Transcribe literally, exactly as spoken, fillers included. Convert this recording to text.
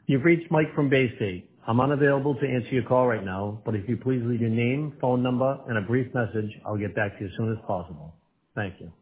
You've reached Mike from Baystate. I'm unavailable to answer your call right now, but if you please leave your name, phone number, and a brief message, I'll get back to you as soon as possible. Thank you.